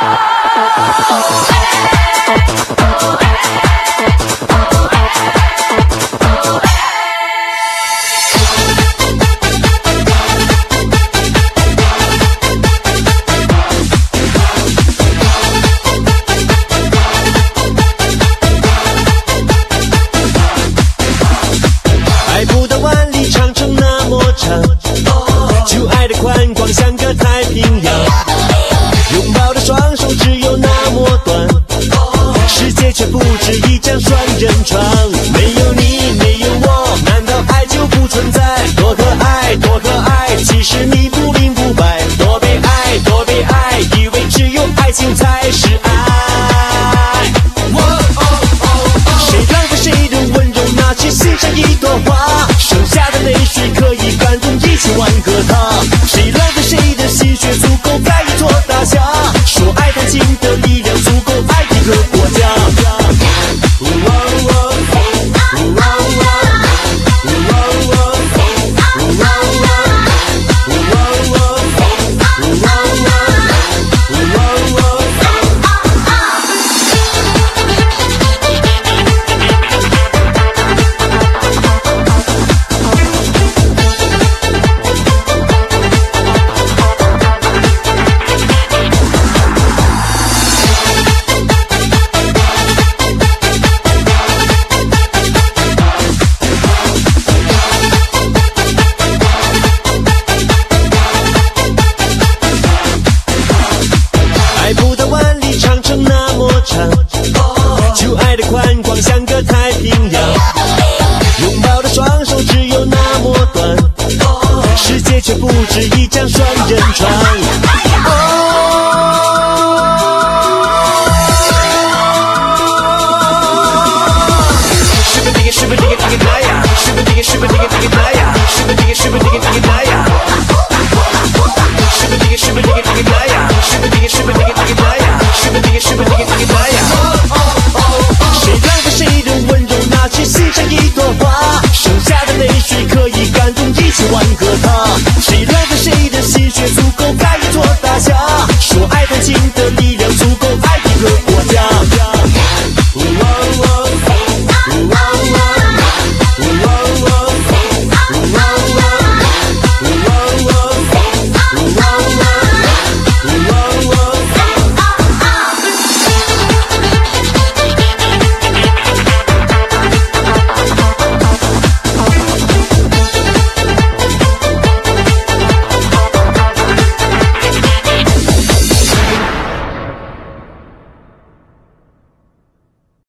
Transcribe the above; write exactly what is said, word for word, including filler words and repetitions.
爱不到万里长城那么长，就爱的宽广像个太平洋，拥抱的双手只有那么短，世界却不止一张双人床。没有你没有我，难道爱就不存在？多可爱多可爱，其实你不明不白，多悲哀多悲哀，以为只有爱情才是爱。谁浪费谁的温柔，拿去欣赏一朵花，剩下的泪水可以感动一千万个他。谁浪费谁的心血，足够盖一座大厦，说爱弹琴的力量足够爱一个国家。爱不到万里长城那么长，就爱的宽广像个太平洋，拥抱的双手只有那么短，世界却不止一张双人床。